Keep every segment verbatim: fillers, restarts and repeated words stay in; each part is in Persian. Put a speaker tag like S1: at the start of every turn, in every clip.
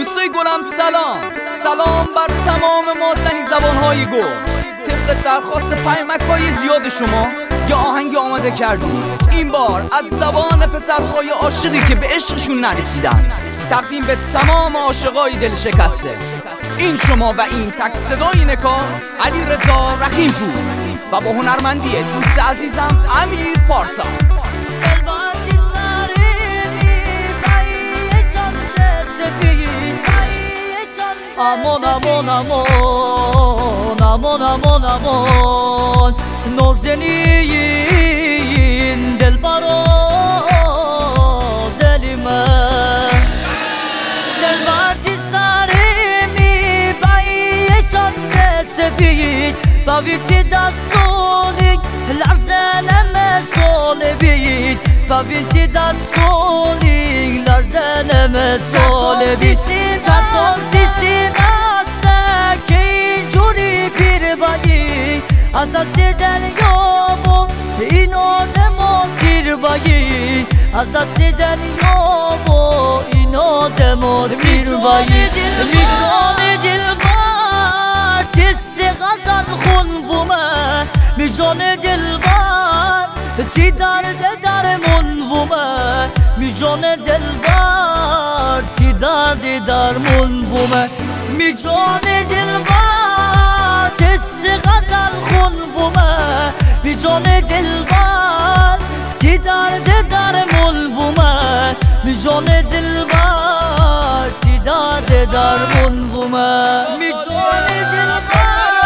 S1: دوستای گلم سلام سلام بر تمام ماسنی زبانهای گل. طبق درخواست پیامک‌های زیاد شما یا آهنگی آماده کردیم. این بار از زبان پسرهای عاشقی که به عشقشون نرسیدن تقدیم به تمام عاشقای دل شکسته. این شما و این تک صدای نکا علیرضا رحیم‌پور و با هنرمندی دوست عزیزم امیر پارسا.
S2: Aman aman aman aman aman aman Nazenin Delbara delime Delbarti sarimi Bayi çande seviyik Bavitti da solik Larzeneme solebiyik Bavitti da solik Larzeneme solebiyik Çarson sisin ase Ki juri bir bayi Azasiden yobu inodemo sirbayi Azasiden yobu inodemo sirbayi Micone dilbar Tisse gazan khunvume Micone dilbar Tidar dedar munvume Micone dilbar Tidar dedar munvume Micone dilbar Tisse gazan khunvume Micone dilbar Tidar dedar munvume Micone dilbar Tidar dedar munvume Micone dilbar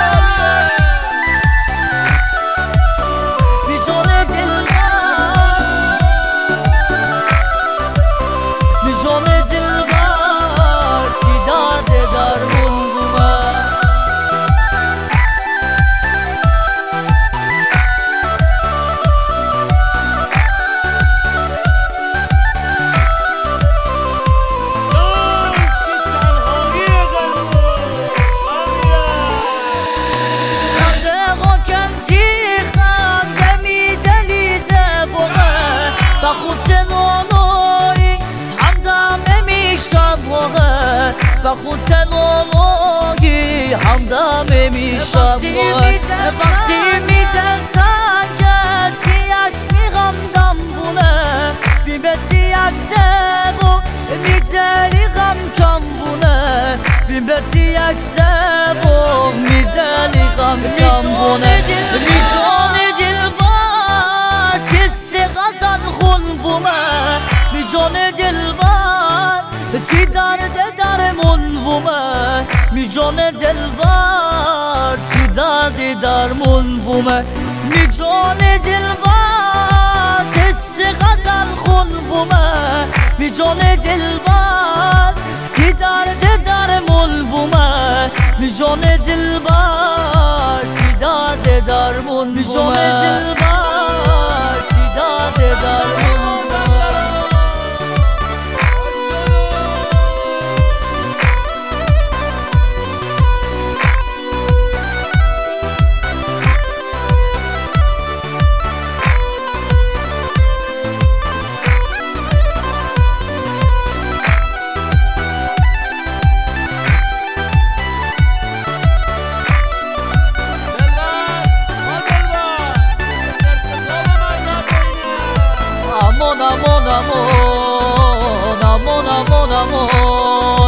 S2: بخود سنوی همدم میشم وقتی میدن تنگت یکس میغم دم بونه بیمتی یکسه و میدلی غم کم بونه بیمتی یکسه و میدلی غم کم بونه میجان دل بار کسی غزن خون بومه میجان دل بار تی درده در منومه میجان دلبر تی درده در منومه میجان دلبر تسی غزل خونومه میجان دلبر تی درده در منومه میجان دلبر تی درده در منومه میجان دلبر تی درده در منومه Aman aman aman aman aman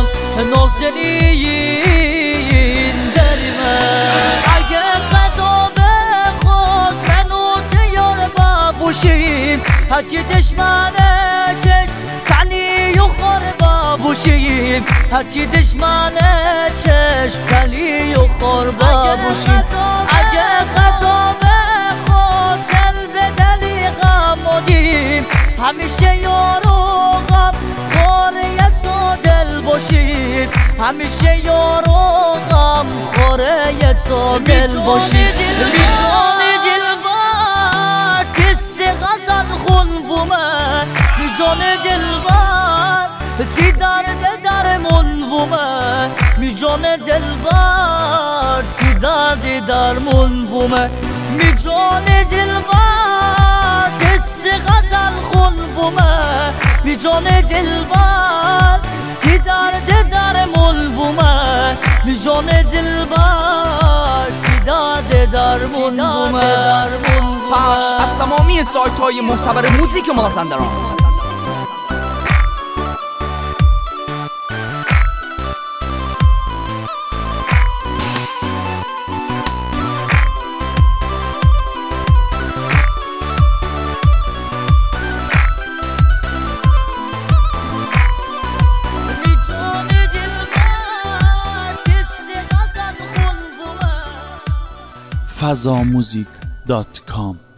S2: Nazenin delime Eğer qedabe khod menو tiyar babuşim Hacı düşmane keş tali yukhar babuşim Hacı düşmane keş tali yukhar babuşim Eğer qedabe khod telbe deli ghamodim همیشه یاروغم خوریت و دل باشید همیشه یاروغم خوریت و دل باشید میجان دلبر تسی غزن خون بومه میجان دلبر تی درده در من بومه میجان دلبر تی درده در من بومه میجان دلبر تسی غزن خون بومه میجان دلبر تی درده در جان دلبر چی داده درمون بومه
S1: پخش از تمامی سایت های معتبر موزیک مازندران.
S3: فضا موزیک دات کام